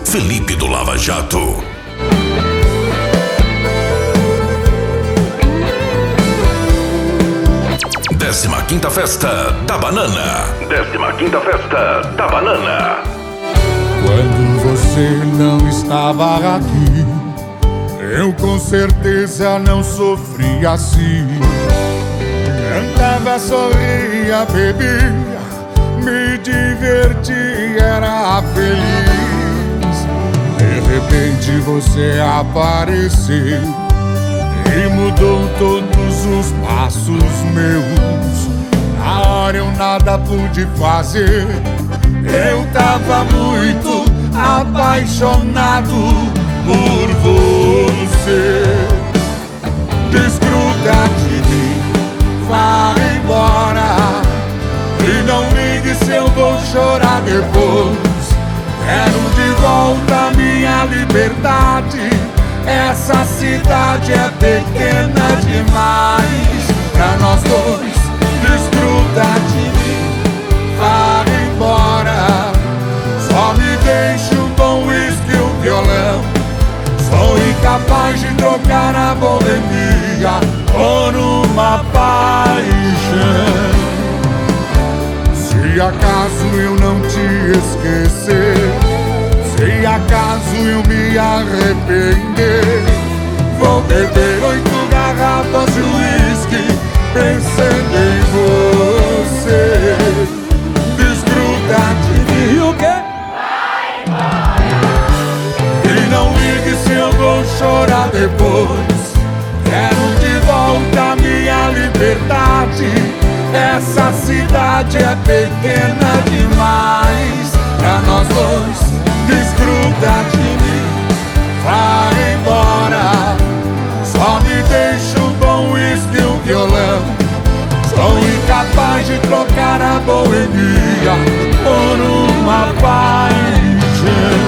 Felipe do Lava Jato. Décima quinta Festa da Banana. 15ª Festa da Banana. Quando você não estava aqui, eu com certeza não sofria assim. Cantava, sorria, bebia, me divertia, era feliz. De repente você apareceu e mudou todos os passos meus. Na hora eu nada pude fazer, eu tava muito apaixonado por você. Desgruda de mim, vá embora e não ligue se eu vou chorar depois. Quero de volta minha liberdade. Essa cidade é pequena demais pra nós dois. Desgruda de mim, vá embora. Só me deixe um bom uísque e um violão. Sou incapaz de trocar a boemia por uma paixão. Se acaso eu não te esquecer, se acaso eu me arrepender, vou beber 8 garrafas de uísque pensando em você. Desgruda de mim, o quê? Vai embora. E não ligue se eu vou chorar depois. Quero de volta minha liberdade. Essa cidade é pequena demais pra nós dois. Desgruda de mim, vá embora. Só me deixa um bom uísque e um violão. Sou incapaz de trocar a boemia por uma paixão.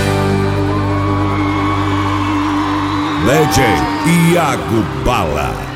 Legend Iago Bala.